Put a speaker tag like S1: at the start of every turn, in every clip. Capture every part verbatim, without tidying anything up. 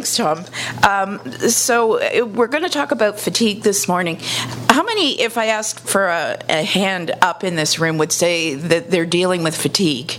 S1: thanks, Tom. Um, so uh, we're going to talk about fatigue this morning. How many, if I asked for a, a hand up in this room, would say that they're dealing with fatigue?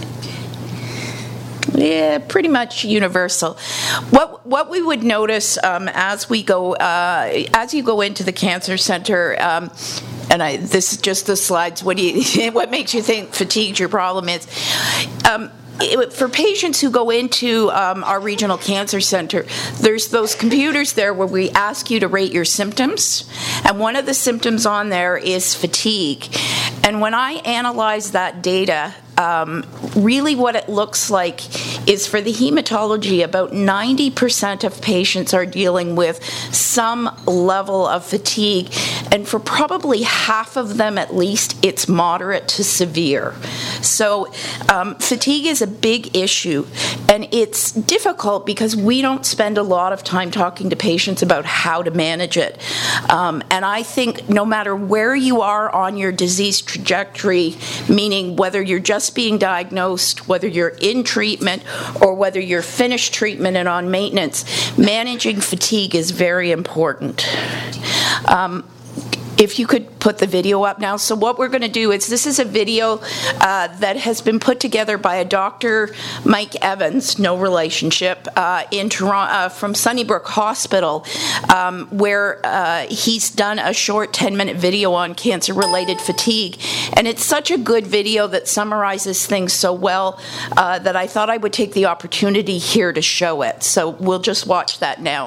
S1: Yeah, pretty much universal. What what we would notice um, as we go uh, as you go into the cancer center, um, and I, this is just the slides. What do you? What makes you think fatigue's your problem is? Um, It, for patients who go into um, our regional cancer center, there's those computers there where we ask you to rate your symptoms, and one of the symptoms on there is fatigue. And when I analyze that data, um, really what it looks like is for the hematology, about ninety percent of patients are dealing with some level of fatigue, and for probably half of them at least, it's moderate to severe. So um, fatigue is a big issue, and it's difficult because we don't spend a lot of time talking to patients about how to manage it. Um, and I think no matter where you are on your disease trajectory, meaning whether you're just being diagnosed, whether you're in treatment, or whether you're finished treatment and on maintenance, managing fatigue is very important. Um, If you could put the video up now. So what we're going to do is, this is a video uh, that has been put together by a Doctor Mike Evans, no relationship, uh, in Toronto, uh, from Sunnybrook Hospital, um, where uh, he's done a short ten-minute video on cancer-related fatigue. And it's such a good video that summarizes things so well uh, that I thought I would take the opportunity here to show it. So we'll just watch that now.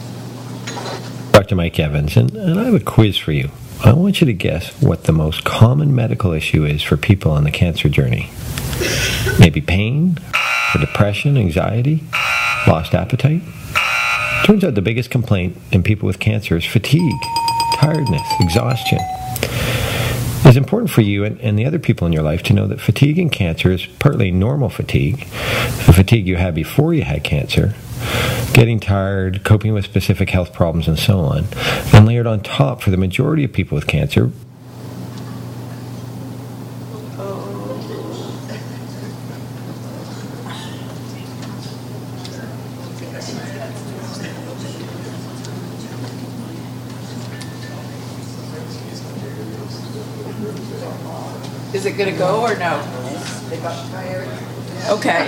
S2: Doctor Mike Evans, and, and I have a quiz for you. I want you to guess what the most common medical issue is for people on the cancer journey. Maybe pain, or depression, anxiety, lost appetite. Turns out the biggest complaint in people with cancer is fatigue, tiredness, exhaustion. It's important for you and, and the other people in your life to know that fatigue in cancer is partly normal fatigue, the fatigue you had before you had cancer, getting tired, coping with specific health problems, and so on. And layered on top, for the majority of people with cancer,
S1: Is it going to go or no? Okay.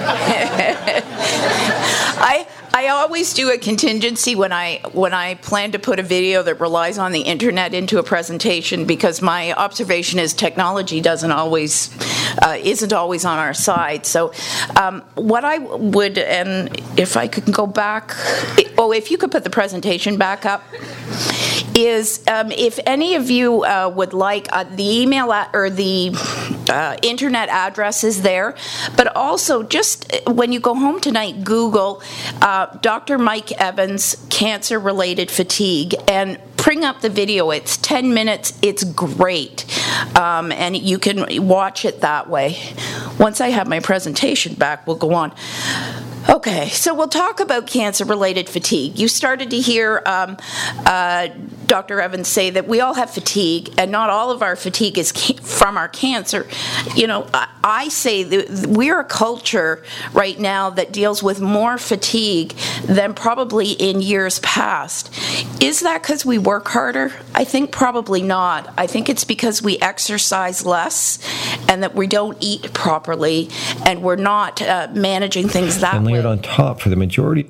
S1: I I always do a contingency when I when I plan to put a video that relies on the internet into a presentation, because my observation is technology doesn't always uh, isn't always on our side. So um, what I would, and if I could go back, oh, if you could put the presentation back up, is um, if any of you uh, would like uh, the email at, or the uh, internet address is there, but also just when you go home tonight, Google uh, Doctor Mike Evans cancer-related fatigue and bring up the video. It's ten minutes. It's great, um, and you can watch it that way. Once I have my presentation back, we'll go on. Okay, so we'll talk about cancer-related fatigue. You started to hear um, uh, Doctor Evans say that we all have fatigue, and not all of our fatigue is ca- from our cancer. You know, I, I say that we're a culture right now that deals with more fatigue than probably in years past. Is that because we work harder? I think probably not. I think it's because we exercise less and that we don't eat properly and we're not uh, managing things that way.
S2: On top for the majority.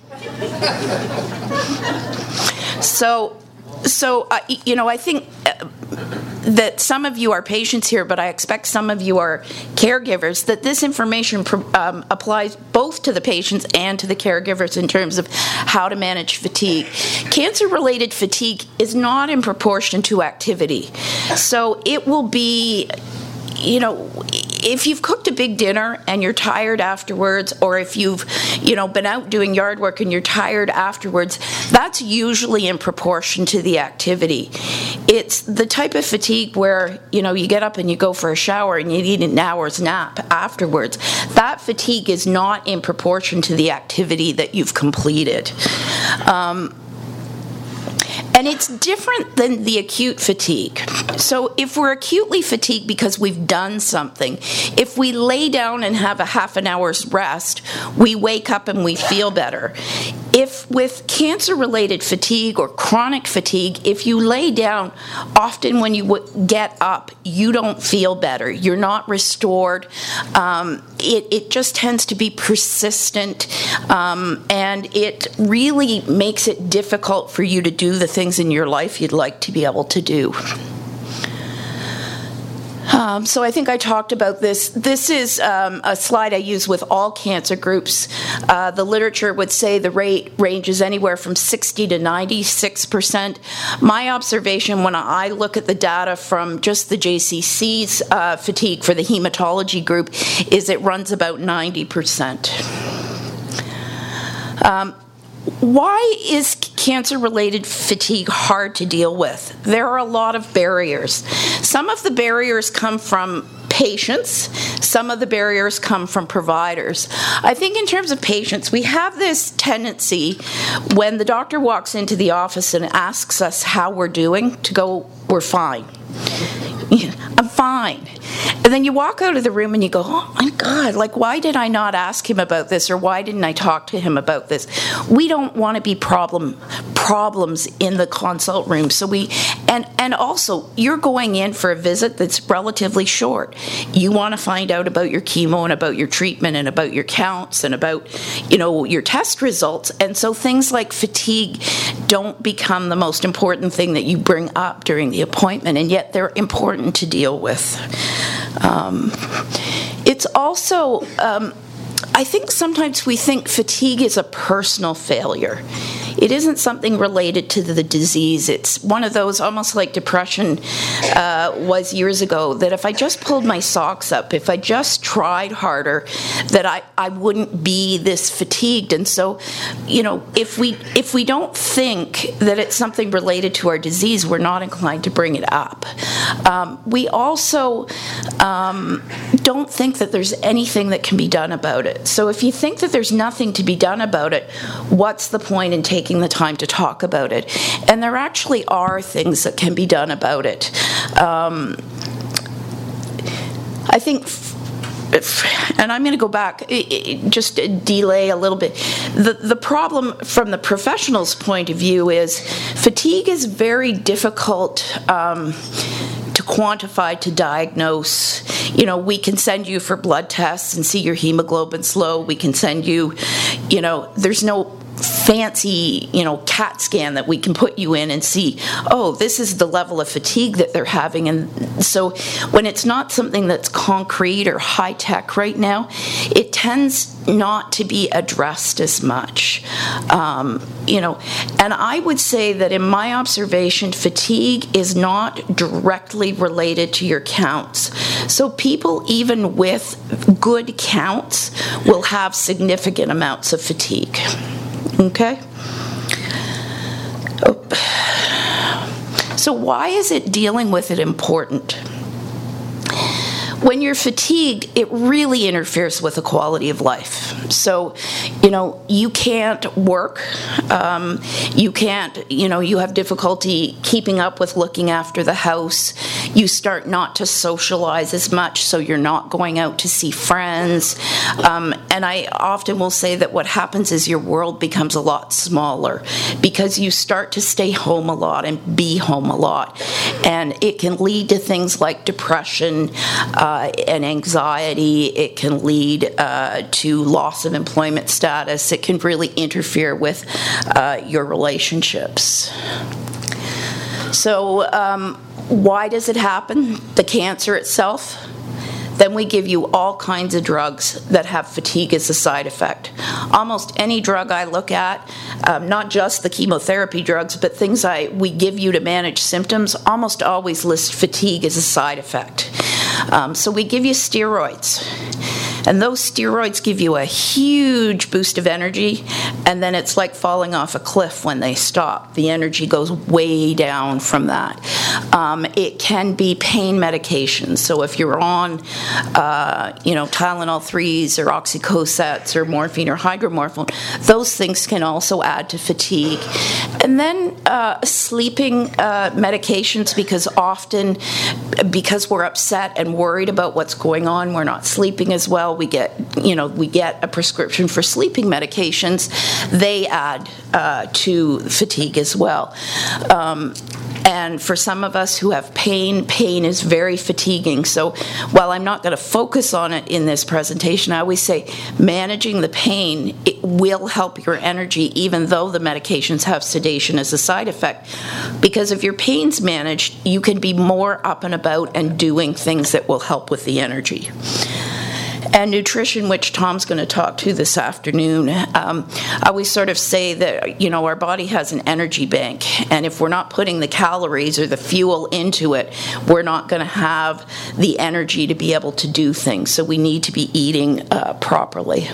S1: So, so uh, you know, I think uh, that some of you are patients here, but I expect some of you are caregivers, that this information um, applies both to the patients and to the caregivers in terms of how to manage fatigue. Cancer-related fatigue is not in proportion to activity. So it will be, you know, if you've cooked a big dinner and you're tired afterwards, or if you've, you know, been out doing yard work and you're tired afterwards, that's usually in proportion to the activity. It's the type of fatigue where, you know, you get up and you go for a shower and you need an hour's nap afterwards. That fatigue is not in proportion to the activity that you've completed. Um, And it's different than the acute fatigue. So if we're acutely fatigued because we've done something, if we lay down and have a half an hour's rest, we wake up and we feel better. if with cancer-related fatigue or chronic fatigue, if you lay down, often when you w- get up, you don't feel better. You're not restored. Um, it, it just tends to be persistent, um, and it really makes it difficult for you to do the things in your life you'd like to be able to do. Um, so I think I talked about this. This is um, a slide I use with all cancer groups. Uh, the literature would say the rate ranges anywhere from sixty to ninety-six percent. My observation when I look at the data from just the J C C's uh, fatigue for the hematology group is it runs about ninety percent. Um, Why is cancer-related fatigue hard to deal with? There are a lot of barriers. Some of the barriers come from patients. Some of the barriers come from providers. I think in terms of patients, we have this tendency when the doctor walks into the office and asks us how we're doing to go, we're fine. I'm fine. And then you walk out of the room and you go, oh my God, like why did I not ask him about this, or why didn't I talk to him about this? We don't want to be problem problems in the consult room. So we and and also you're going in for a visit that's relatively short. You want to find out about your chemo and about your treatment and about your counts and about, you know, your test results. And so things like fatigue don't become the most important thing that you bring up during the appointment, and yet they're important to deal with. Um, it's also, um, I think sometimes we think fatigue is a personal failure. It isn't something related to the disease. It's one of those, almost like depression uh, was years ago, that if I just pulled my socks up, if I just tried harder, that I, I wouldn't be this fatigued. And so, you know, if we if we don't think that it's something related to our disease, we're not inclined to bring it up. Um, we also um, don't think that there's anything that can be done about it. So if you think that there's nothing to be done about it, what's the point in taking the time to talk about it? And there actually are things that can be done about it. Um, I think, and I'm going to go back, just delay a little bit. The, the problem from the professional's point of view is fatigue is very difficult um, to quantify, to diagnose. You know, we can send you for blood tests and see your hemoglobin's low. We can send you, you know, there's no fancy, you know, CAT scan that we can put you in and see, oh, this is the level of fatigue that they're having. And so when it's not something that's concrete or high tech right now, it tends not to be addressed as much. Um, you know, and I would say that in my observation, fatigue is not directly related to your counts. So people, even with good counts, will have significant amounts of fatigue. Okay? Oh. So why is it dealing with it important? When you're fatigued, it really interferes with the quality of life. So, you know, you can't work. Um, you can't, you know, you have difficulty keeping up with looking after the house. You start not to socialize as much, so you're not going out to see friends. Um, and I often will say that what happens is your world becomes a lot smaller because you start to stay home a lot and be home a lot. And it can lead to things like depression, uh, Uh, and anxiety. It can lead uh, to loss of employment status. It can really interfere with uh, your relationships. So um, why does it happen? The cancer itself? Then we give you all kinds of drugs that have fatigue as a side effect. Almost any drug I look at, um, not just the chemotherapy drugs, but things I we give you to manage symptoms, almost always list fatigue as a side effect. Um, so we give you steroids. And those steroids give you a huge boost of energy, and then it's like falling off a cliff when they stop. The energy goes way down from that. Um, it can be pain medications. So if you're on, uh, you know, Tylenol threes or oxycosets or morphine or hydromorphone, those things can also add to fatigue. And then uh, sleeping uh, medications, because often, because we're upset and worried about what's going on, we're not sleeping as well. We get, you know, we get a prescription for sleeping medications. They add uh, to fatigue as well. Um, And for some of us who have pain, pain is very fatiguing. So while I'm not going to focus on it in this presentation, I always say managing the pain, it will help your energy, even though the medications have sedation as a side effect. Because if your pain's managed, you can be more up and about and doing things that will help with the energy. And nutrition, which Tom's going to talk to this afternoon, um, I always sort of say that, you know, our body has an energy bank, and if we're not putting the calories or the fuel into it, we're not going to have the energy to be able to do things. So we need to be eating uh, properly.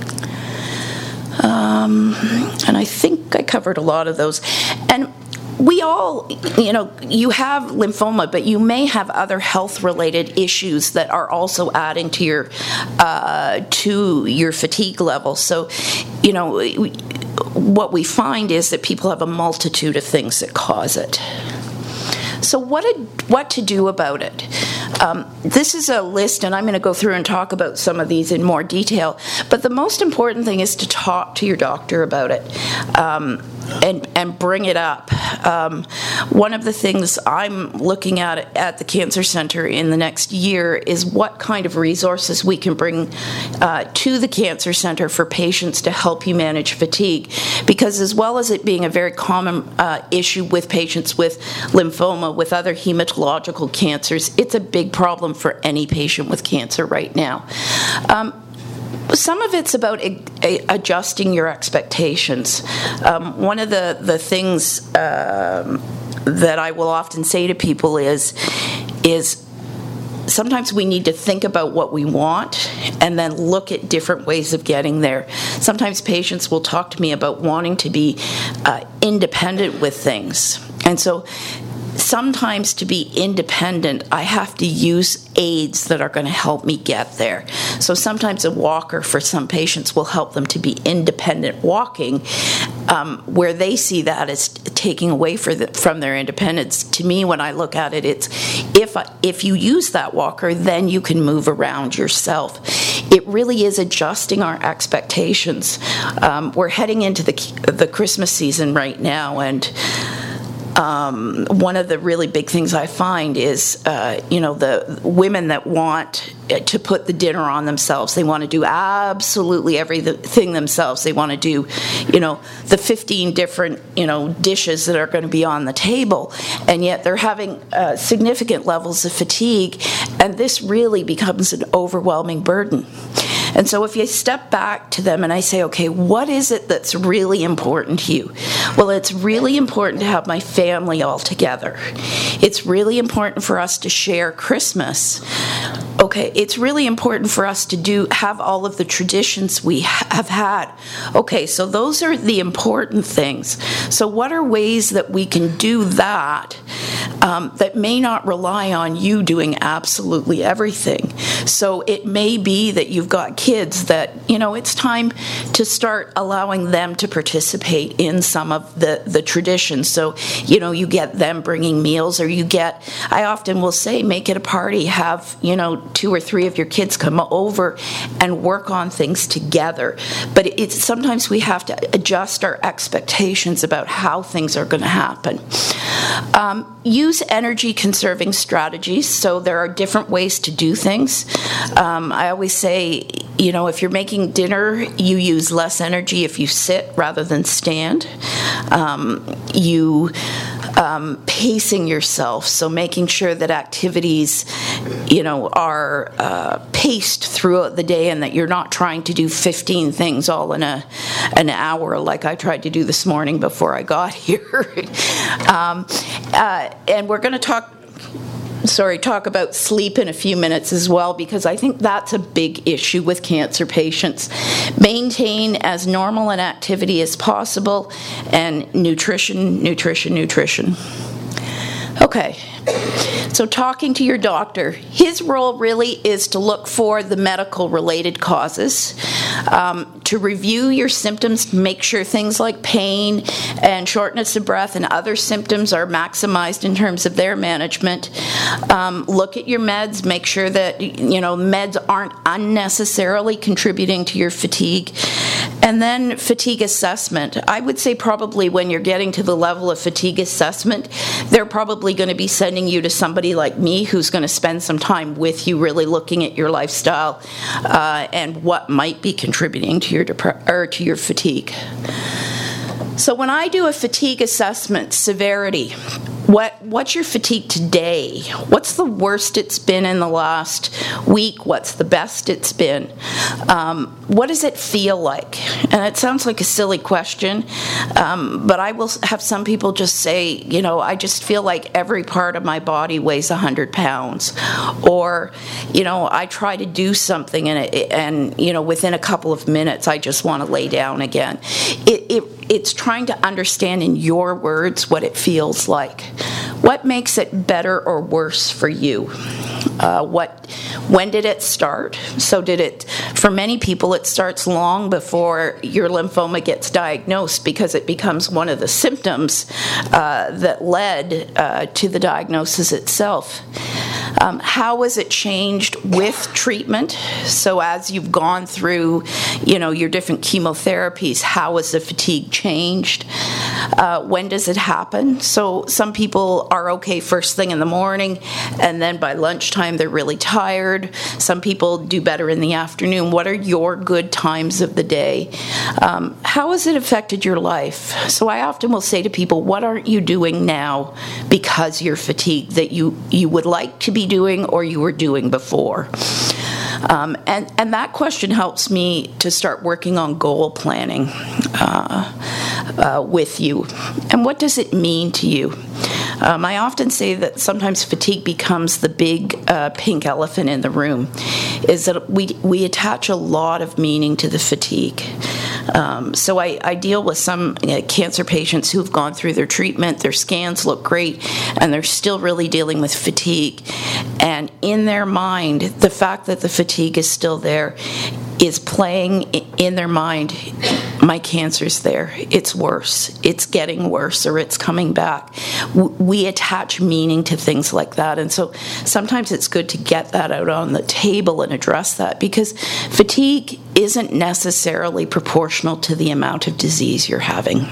S1: Um, and I think I covered a lot of those. And we all, you know, you have lymphoma, but you may have other health-related issues that are also adding to your uh, to your fatigue level. So, you know, we, what we find is that people have a multitude of things that cause it. So what, did, what to do about it? Um, this is a list, and I'm going to go through and talk about some of these in more detail, but the most important thing is to talk to your doctor about it. Um, And, and bring it up. Um, one of the things I'm looking at at the Cancer Centre in the next year is what kind of resources we can bring uh, to the Cancer Centre for patients to help you manage fatigue. Because as well as it being a very common uh, issue with patients with lymphoma, with other hematological cancers, it's a big problem for any patient with cancer right now. Um, Some of it's about a, a, adjusting your expectations. Um, one of the, the things um, that I will often say to people is, is sometimes we need to think about what we want and then look at different ways of getting there. Sometimes patients will talk to me about wanting to be uh, independent with things. And so sometimes to be independent, I have to use aids that are going to help me get there. So sometimes a walker for some patients will help them to be independent walking, um, where they see that as taking away for the, from their independence. To me, when I look at it, it's if, if you use that walker, then you can move around yourself. It really is adjusting our expectations. Um, we're heading into the, the Christmas season right now, and Um, one of the really big things I find is, uh, you know, the women that want to put the dinner on themselves. They want to do absolutely everything themselves. They want to do, you know, the fifteen different, you know, dishes that are going to be on the table. And yet they're having uh, significant levels of fatigue. And this really becomes an overwhelming burden. And so if you step back to them and I say, okay, what is it that's really important to you? Well, it's really important to have my family all together. It's really important for us to share Christmas. Okay, it's really important for us to do have all of the traditions we have had. Okay, so those are the important things. So what are ways that we can do that um, that may not rely on you doing absolutely everything? So it may be that you've got kids that, you know, it's time to start allowing them to participate in some of the, the traditions. So, you know, you get them bringing meals, or you get, I often will say, make it a party, have, you know, two or three of your kids come over and work on things together. But it's sometimes we have to adjust our expectations about how things are going to happen. Um, use energy conserving strategies. So there are different ways to do things. Um, I always say, you know, if you're making dinner, you use less energy if you sit rather than stand. Um, you um, pacing yourself, so making sure that activities, you know, are uh, paced throughout the day, and that you're not trying to do fifteen things all in a an hour like I tried to do this morning before I got here. um, uh, and we're going to talk. Sorry, talk about sleep in a few minutes as well, because I think that's a big issue with cancer patients. Maintain as normal an activity as possible, and nutrition, nutrition, nutrition. Okay, so talking to your doctor, his role really is to look for the medical-related causes, um, to review your symptoms, make sure things like pain and shortness of breath and other symptoms are maximized in terms of their management. Um, look at your meds, make sure that, you know, meds aren't unnecessarily contributing to your fatigue. And then fatigue assessment. I would say probably when you're getting to the level of fatigue assessment, they're probably going to be sending you to somebody like me who's going to spend some time with you really looking at your lifestyle uh, and what might be contributing to your dep- or to your fatigue. So when I do a fatigue assessment, severity, what what's your fatigue today? What's the worst it's been in the last week? What's the best it's been? Um, what does it feel like? And it sounds like a silly question, um, but I will have some people just say, you know, I just feel like every part of my body weighs one hundred pounds. Or, you know, I try to do something and, it, and you know, within a couple of minutes I just want to lay down again. It, it It's trying to understand in your words what it feels like. What makes it better or worse for you? Uh, what, when did it start? So did it, for many people, it starts long before your lymphoma gets diagnosed because it becomes one of the symptoms uh, that led uh, to the diagnosis itself. Um, how has it changed with treatment? So as you've gone through, you know, your different chemotherapies, how has the fatigue changed? Uh, when does it happen? So some people are okay first thing in the morning, and then by lunchtime they're really tired. Some people do better in the afternoon. What are your good times of the day? Um, how has it affected your life? So I often will say to people, what aren't you doing now because you're fatigued that you, you would like to be doing or you were doing before? Um, and, and that question helps me to start working on goal planning uh, uh, with you. And what does it mean to you? Um, I often say that sometimes fatigue becomes the big uh, pink elephant in the room, is that we, we attach a lot of meaning to the fatigue. Um, so I, I deal with some uh, cancer patients who've gone through their treatment, their scans look great, and they're still really dealing with fatigue. And in their mind, the fact that the fatigue is still there is playing in their mind, my cancer's there, it's worse, it's getting worse, or it's coming back. We attach meaning to things like that, and so sometimes it's good to get that out on the table and address that, because fatigue isn't necessarily proportional to the amount of disease you're having.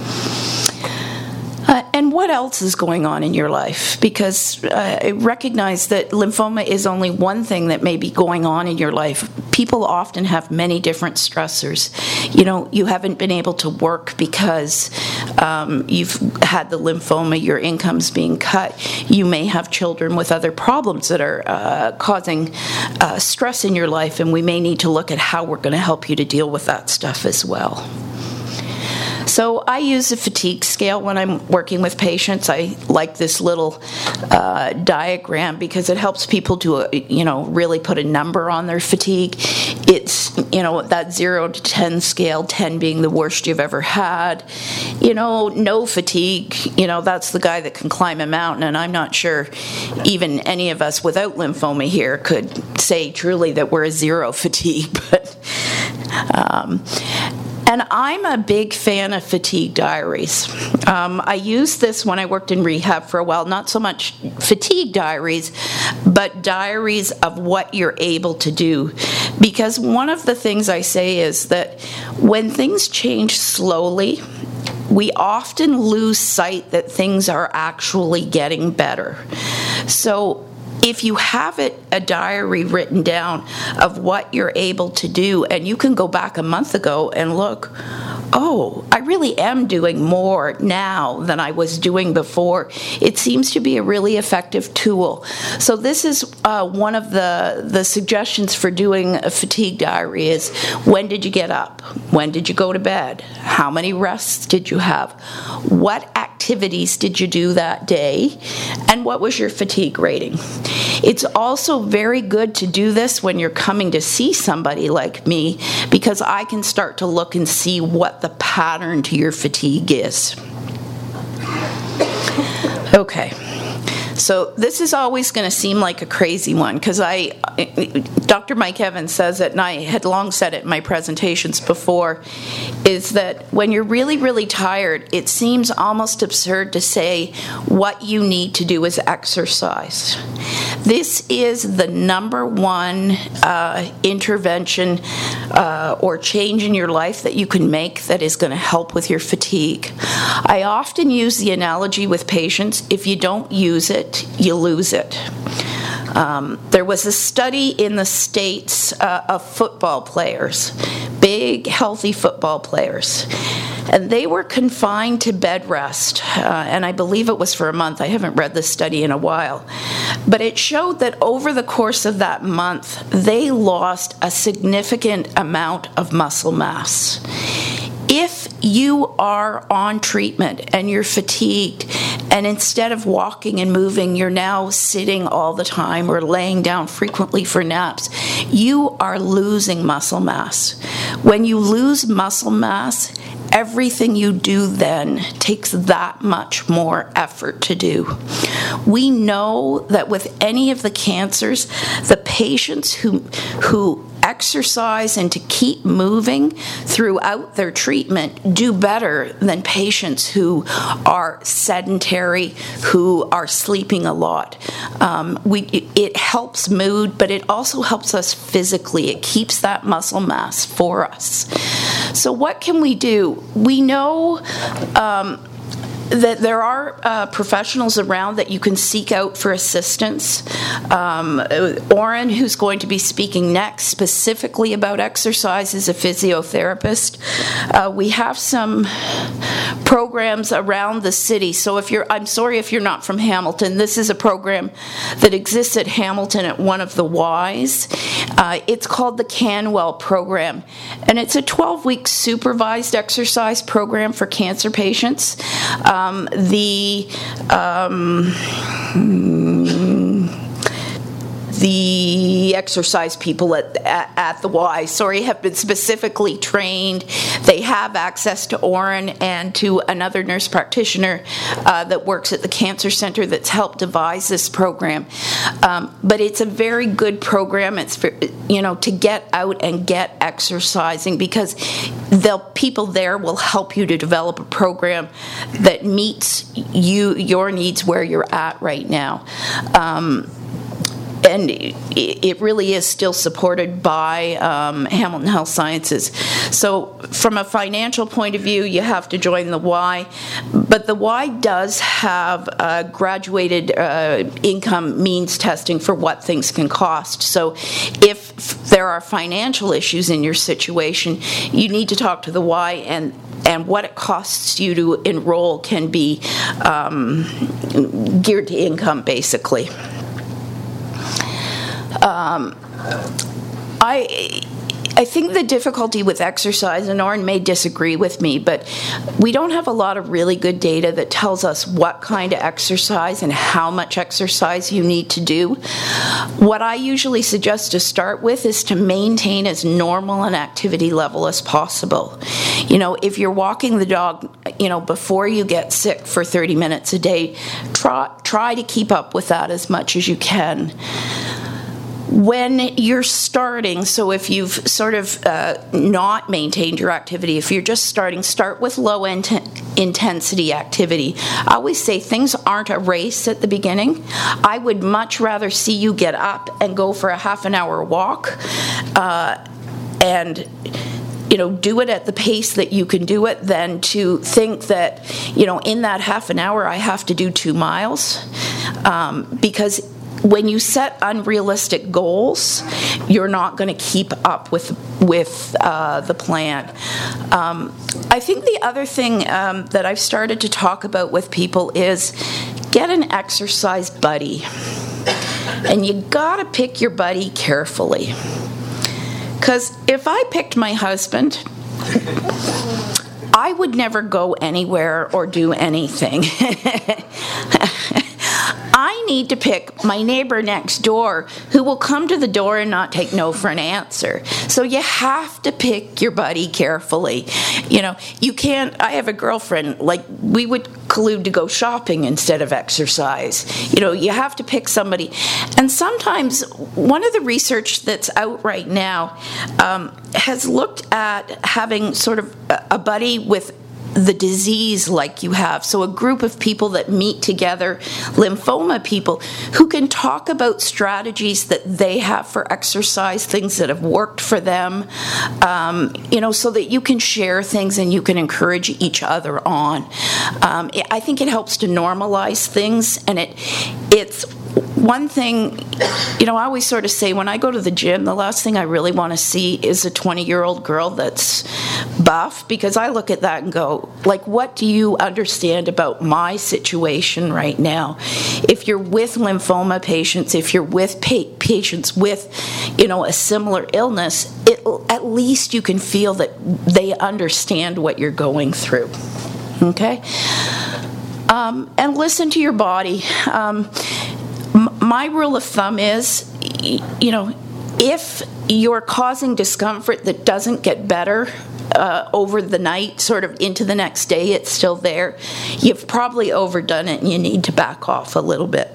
S1: Uh, and what else is going on in your life? Because uh, I recognize that lymphoma is only one thing that may be going on in your life. People often have many different stressors. You know, you haven't been able to work because um, you've had the lymphoma, your income's being cut. You may have children with other problems that are uh, causing uh, stress in your life, and we may need to look at how we're going to help you to deal with that stuff as well. So I use a fatigue scale when I'm working with patients. I like this little uh, diagram because it helps people to, uh, you know, really put a number on their fatigue. It's, you know, that zero to ten scale, ten being the worst you've ever had. You know, no fatigue, you know, that's the guy that can climb a mountain, and I'm not sure even any of us without lymphoma here could say truly that we're a zero fatigue, but... Um, And I'm a big fan of fatigue diaries. Um, I used this when I worked in rehab for a while, not so much fatigue diaries, but diaries of what you're able to do. Because one of the things I say is that when things change slowly, we often lose sight that things are actually getting better. So if you have it, a diary written down of what you're able to do, and you can go back a month ago and look, oh, I really am doing more now than I was doing before. It seems to be a really effective tool. So this is uh, one of the, the suggestions for doing a fatigue diary is, when did you get up? When did you go to bed? How many rests did you have? What activities did you do that day? And what was your fatigue rating? It's also very good to do this when you're coming to see somebody like me, because I can start to look and see what the pattern to your fatigue is. Okay. So this is always going to seem like a crazy one because I, Doctor Mike Evans says it, and I had long said it in my presentations before, is that when you're really, really tired, it seems almost absurd to say what you need to do is exercise. This is the number one uh, intervention uh, or change in your life that you can make that is going to help with your fatigue. I often use the analogy with patients, if you don't use it, you lose it. Um, there was a study in the States uh, of football players, big, healthy football players, and they were confined to bed rest, uh, and I believe it was for a month. I haven't read this study in a while. But it showed that over the course of that month, they lost a significant amount of muscle mass. If you are on treatment and you're fatigued, and instead of walking and moving, you're now sitting all the time or laying down frequently for naps, you are losing muscle mass. When you lose muscle mass, everything you do then takes that much more effort to do. We know that with any of the cancers, the patients who who exercise and to keep moving throughout their treatment do better than patients who are sedentary, who are sleeping a lot. Um, we, it helps mood, but it also helps us physically. It keeps that muscle mass for us. So what can we do? We know um, that there are uh, professionals around that you can seek out for assistance. Um, Oren, who's going to be speaking next specifically about exercise, is a physiotherapist. Uh, we have some programs around the city. So if you're, I'm sorry if you're not from Hamilton, this is a program that exists at Hamilton at one of the Ys. Uh, it's called the Canwell program, and it's a twelve-week supervised exercise program for cancer patients. Um, the um, the exercise people at, at, at the Y, sorry, have been specifically trained. They have access to Oren and to another nurse practitioner uh, that works at the cancer center that's helped devise this program. Um, but it's a very good program. It's for, you know, to get out and get exercising, because the people there will help you to develop a program that meets you your needs where you're at right now. Um, And it really is still supported by um, Hamilton Health Sciences. So from a financial point of view, you have to join the Y. But the Y does have uh, graduated uh, income means testing for what things can cost. So if there are financial issues in your situation, you need to talk to the Y, and and what it costs you to enroll can be um, geared to income, basically. Um, I I think the difficulty with exercise, and Oren may disagree with me, but we don't have a lot of really good data that tells us what kind of exercise and how much exercise you need to do. What I usually suggest to start with is to maintain as normal an activity level as possible. You know, if you're walking the dog, you know, before you get sick for thirty minutes a day, try, try to keep up with that as much as you can. When you're starting, so if you've sort of uh, not maintained your activity, if you're just starting, start with low int- intensity activity. I always say things aren't a race at the beginning. I would much rather see you get up and go for a half an hour walk uh, and you know, do it at the pace that you can do it, than to think that, you know, in that half an hour I have to do two miles. Um, because when you set unrealistic goals, you're not going to keep up with with uh, the plan. Um, I think the other thing um, that I've started to talk about with people is get an exercise buddy. And you got to pick your buddy carefully. Because if I picked my husband, I would never go anywhere or do anything. I need to pick my neighbor next door who will come to the door and not take no for an answer. So you have to pick your buddy carefully. You know, you can't, I have a girlfriend, like we would collude to go shopping instead of exercise. You know, you have to pick somebody. And sometimes one of the research that's out right now um, has looked at having sort of a buddy with the disease like you have. So a group of people that meet together, lymphoma people, who can talk about strategies that they have for exercise, things that have worked for them, um, you know, so that you can share things and you can encourage each other on. Um, I think it helps to normalize things, and it it's one thing, you know, I always sort of say when I go to the gym, the last thing I really want to see is a twenty-year-old girl that's buff, because I look at that and go, like, what do you understand about my situation right now? If you're with lymphoma patients, if you're with pa- patients with, you know, a similar illness, it, at least you can feel that they understand what you're going through, okay? Um, and listen to your body. Um, My rule of thumb is, you know, if you're causing discomfort that doesn't get better uh, over the night, sort of into the next day, it's still there, you've probably overdone it and you need to back off a little bit.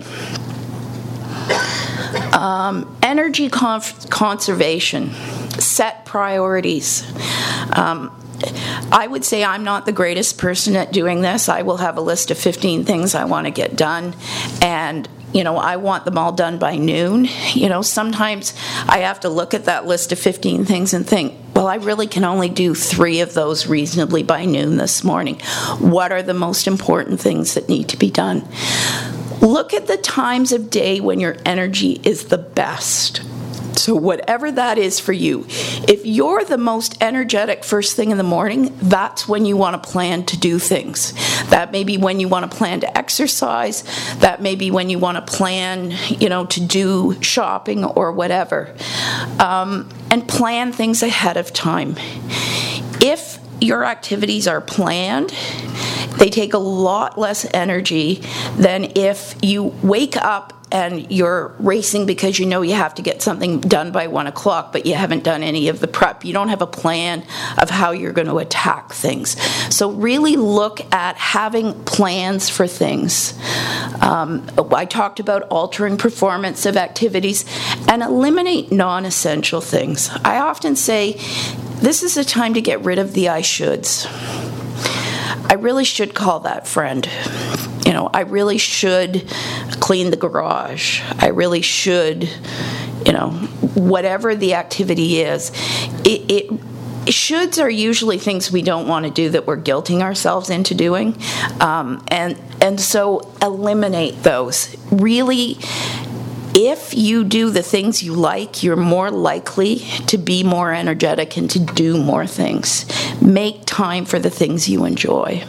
S1: Um, energy conf- conservation, set priorities. Um, I would say I'm not the greatest person at doing this. I will have a list of fifteen things I want to get done, and you know, I want them all done by noon. You know, sometimes I have to look at that list of fifteen things and think, well, I really can only do three of those reasonably by noon this morning. What are the most important things that need to be done? Look at the times of day when your energy is the best. So whatever that is for you, if you're the most energetic first thing in the morning, that's when you want to plan to do things. That may be when you want to plan to exercise. That may be when you want to plan, you know, to do shopping or whatever. Um, and plan things ahead of time. If your activities are planned, they take a lot less energy than if you wake up and you're racing because you know you have to get something done by one o'clock, but you haven't done any of the prep. You don't have a plan of how you're going to attack things. So really look at having plans for things. Um, I talked about altering performance of activities and eliminate non-essential things. I often say this is a time to get rid of the I shoulds. I really should call that friend. You know, I really should clean the garage. I really should, you know, whatever the activity is. It, it shoulds are usually things we don't want to do that we're guilting ourselves into doing. Um, and, and so eliminate those. Really, if you do the things you like, you're more likely to be more energetic and to do more things. Make time for the things you enjoy.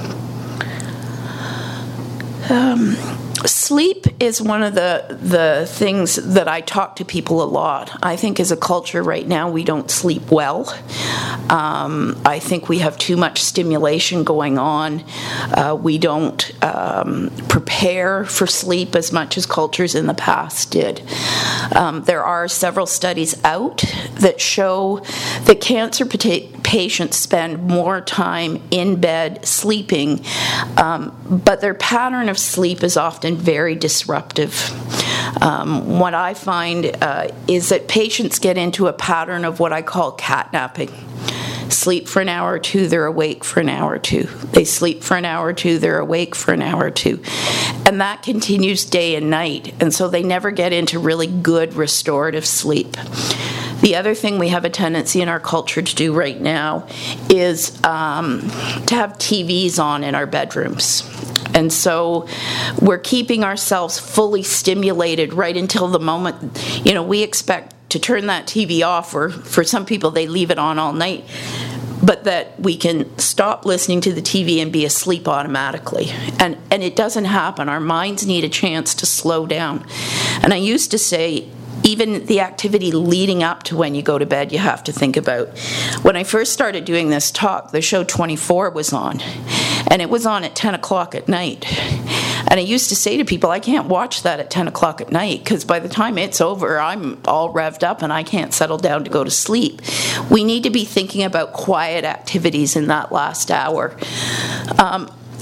S1: Um, sleep is one of the, the things that I talk to people a lot. I think as a culture right now, we don't sleep well. Um, I think we have too much stimulation going on. Uh, we don't um, prepare for sleep as much as cultures in the past did. Um, there are several studies out that show that cancer pa- patients spend more time in bed sleeping, um, but their pattern of sleep is often very disruptive. Um, what I find uh, is that patients get into a pattern of what I call catnapping. Sleep for an hour or two, they're awake for an hour or two. They sleep for an hour or two, they're awake for an hour or two. And that continues day and night. And so they never get into really good restorative sleep. The other thing we have a tendency in our culture to do right now is um, to have T Vs on in our bedrooms. And so we're keeping ourselves fully stimulated right until the moment, you know, we expect to turn that T V off, or for some people they leave it on all night, but that we can stop listening to the T V and be asleep automatically. And and it doesn't happen. Our minds need a chance to slow down. And I used to say, even the activity leading up to when you go to bed, you have to think about. When I first started doing this talk, the show twenty-four was on, and it was on at ten o'clock at night. And I used to say to people, I can't watch that at ten o'clock at night, because by the time it's over, I'm all revved up and I can't settle down to go to sleep. We need to be thinking about quiet activities in that last hour. Um,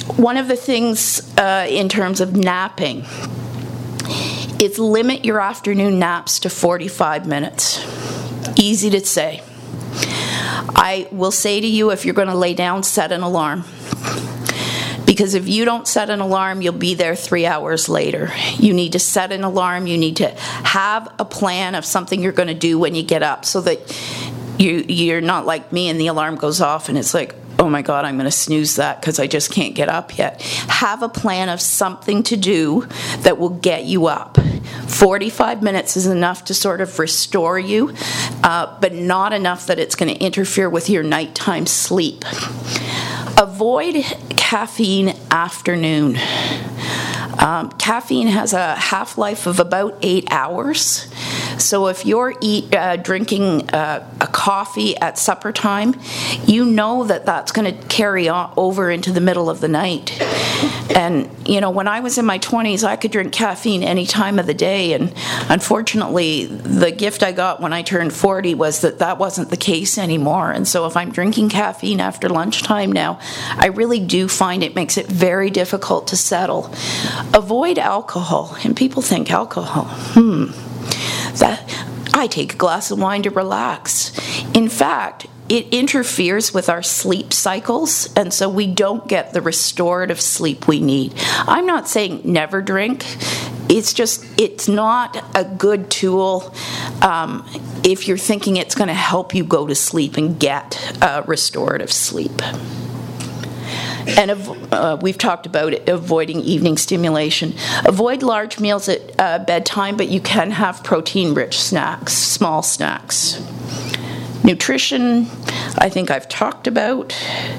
S1: one of the things uh, in terms of napping is limit your afternoon naps to forty-five minutes. Easy to say. I will say to you, if you're going to lay down, set an alarm. Because if you don't set an alarm, you'll be there three hours later. You need to set an alarm. You need to have a plan of something you're going to do when you get up, so that you, you're not like me and the alarm goes off and it's like, oh my God, I'm going to snooze that because I just can't get up yet. Have a plan of something to do that will get you up. forty-five minutes is enough to sort of restore you, uh, but not enough that it's going to interfere with your nighttime sleep. Avoid caffeine afternoon. Um, caffeine has a half-life of about eight hours. So if you're eat, uh, drinking uh, a coffee at supper time, you know that that's going to carry on over into the middle of the night. And, you know, when I was in my twenties, I could drink caffeine any time of the day. And unfortunately, the gift I got when I turned forty was that that wasn't the case anymore. And so if I'm drinking caffeine after lunchtime now, I really do find it makes it very difficult to settle. Avoid alcohol. And people think alcohol, hmm, that I take a glass of wine to relax. In fact, it interferes with our sleep cycles, and so we don't get the restorative sleep we need. I'm not saying never drink. It's just, it's not a good tool um, if you're thinking it's going to help you go to sleep and get uh, restorative sleep. And uh, we've talked about it, avoiding evening stimulation. Avoid large meals at uh, bedtime, but you can have protein-rich snacks, small snacks. Nutrition, I think I've talked about.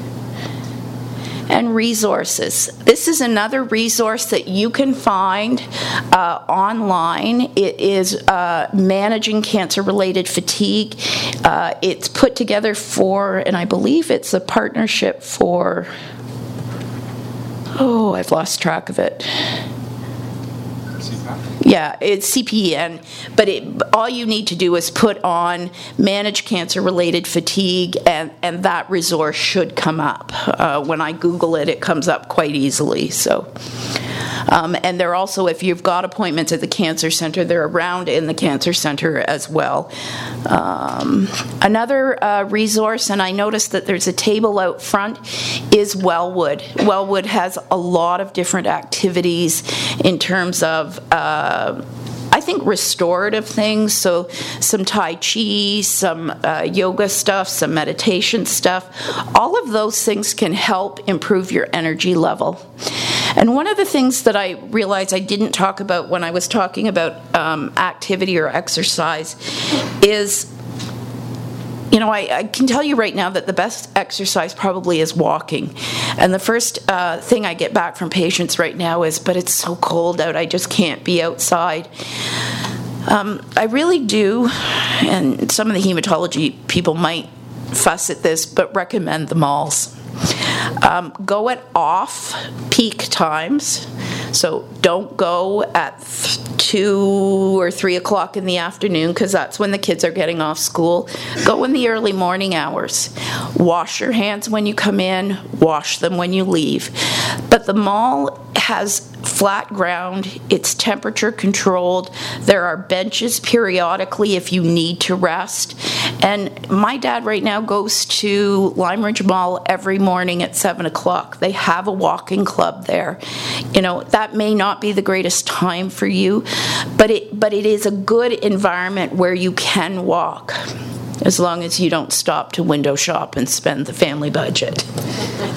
S1: And resources. This is another resource that you can find uh, online. It is uh, Managing Cancer-Related Fatigue. Uh, it's put together for, and I believe it's a partnership for, oh, I've lost track of it. Yeah, it's C P E N, but it, all you need to do is put on manage cancer-related fatigue, and, and that resource should come up. Uh, when I Google it, it comes up quite easily. So, um, and they're also, if you've got appointments at the Cancer Centre, they're around in the Cancer Centre as well. Um, another uh, resource, and I noticed that there's a table out front, is Wellwood. Wellwood has a lot of different activities in terms of uh, I think restorative things, so some Tai Chi, some uh, yoga stuff, some meditation stuff. All of those things can help improve your energy level. And one of the things that I realized I didn't talk about when I was talking about um, activity or exercise is, you know, I, I can tell you right now that the best exercise probably is walking. And the first uh, thing I get back from patients right now is, but it's so cold out, I just can't be outside. Um, I really do, and some of the hematology people might fuss at this, but recommend the malls. Um, go at off-peak times. So don't go at th- two or three o'clock in the afternoon, because that's when the kids are getting off school. Go in the early morning hours. Wash your hands when you come in. Wash them when you leave. But the mall has flat ground. It's temperature controlled. There are benches periodically if you need to rest. And my dad right now goes to Lime Ridge Mall every morning at seven o'clock. They have a walking club there. You know, that may not be the greatest time for you, but it but it is a good environment where you can walk, as long as you don't stop to window shop and spend the family budget.